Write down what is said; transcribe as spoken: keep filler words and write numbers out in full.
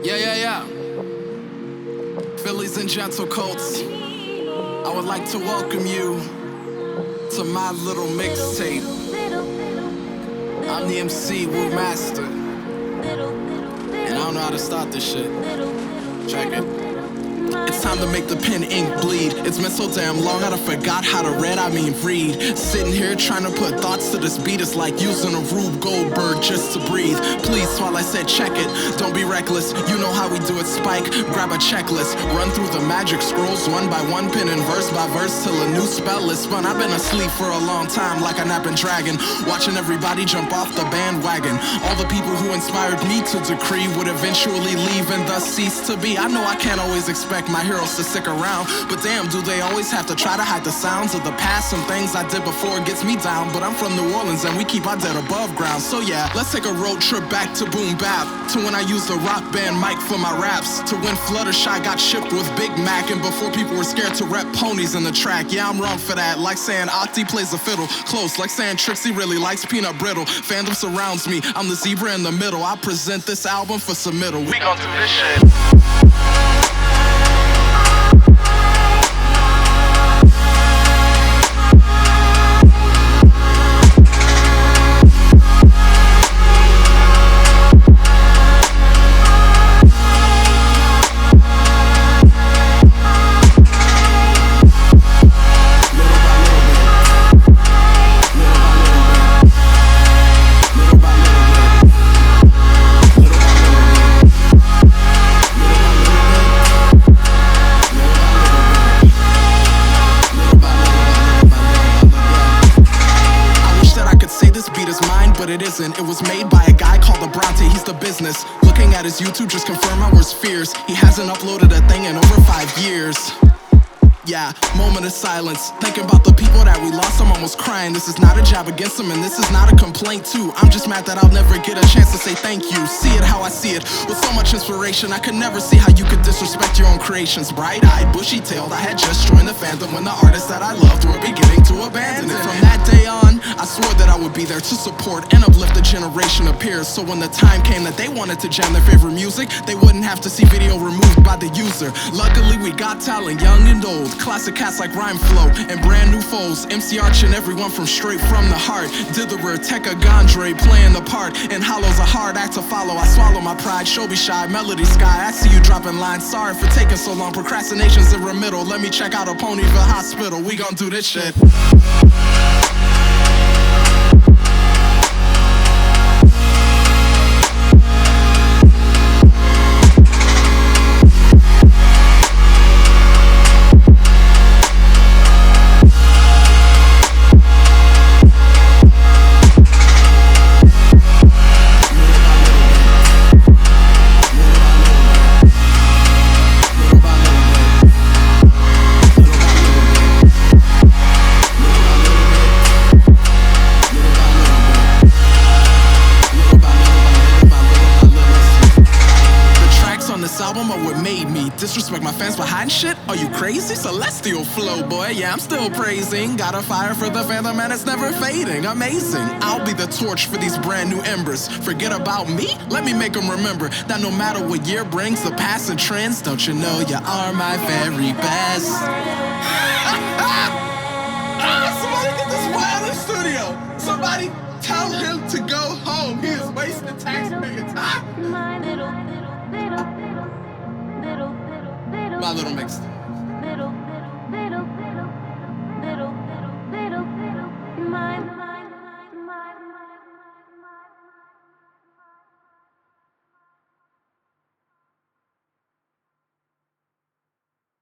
Yeah, yeah, yeah. Phillies and gentle Colts, I would like to welcome you to my little mixtape. I'm the M C, Wu Master, and I don't know how to start this shit. Check it. It's time to make the pen ink bleed. It's been so damn long, I done forgot how to read, I mean read. Sitting here trying to put thoughts to this beat, it's like using a Rube Goldberg just to breathe. Please, while I said check it, don't be reckless. You know how we do it, Spike. Grab a checklist, run through the magic scrolls one by one, pen and verse by verse till a new spell is spun. I've been asleep for a long time like a napping dragon, watching everybody jump off the bandwagon. All the people who inspired me to decree would eventually leave and thus cease to be. I know I can't always expect my heroes to stick around, but damn, do they always have to try to hide the sounds of the past? Some things I did before gets me down, but I'm from New Orleans and we keep our dead above ground. So yeah, let's take a road trip back to boom bap, to when I used a rock band mic for my raps, to when Fluttershy got shipped with Big Mac, and before people were scared to rep ponies in the track. Yeah, I'm wrong for that, like saying Octi plays the fiddle, close, like saying Trixie really likes peanut brittle. Fandom surrounds me, I'm the zebra in the middle. I present this album for submittal. We gon' do this shit. But it isn't. It was made by a guy called LeBronte, he's the business. Looking at his YouTube just confirmed my worst fears. He hasn't uploaded a thing in over five years. Yeah, moment of silence, thinking about the people that we lost. I'm almost crying. This is not a jab against them, and this is not a complaint too. I'm just mad that I'll never get a chance to say thank you. See it how I see it, with so much inspiration. I could never see how you could disrespect your own creations. Bright-eyed, bushy-tailed, I had just joined the fandom when the artists that I loved were beginning to abandon it. From that day on, I swore that I would be there to support and uplift the generation of peers, so when the time came that they wanted to jam their favorite music, they wouldn't have to see video removed by the user. Luckily we got talent, young and old, classic cats like Rhyme Flow and brand new foes. M C Arch and everyone from straight from the heart. Ditherer, Tekka Gondre playing the part, and Hollow's a hard act to follow. I swallow my pride, Shobi Shy, Melody Sky. I see you dropping lines, sorry for taking so long. Procrastination's in remittal. Let me check out a Ponyville hospital. We gon' do this shit. Album or what made me disrespect my fans behind shit? Are you crazy? Celestial flow, boy. Yeah, I'm still praising. Got a fire for the fandom and it's never fading. Amazing. I'll be the torch for these brand new embers. Forget about me? Let me make them remember that no matter what year brings, the past and trends, don't you know you are my very best? Ah, somebody get this boy out of the studio. Somebody tell him to go home. He is wasting taxpayer time. My little, little, little, little, little, little, My little mixed. little.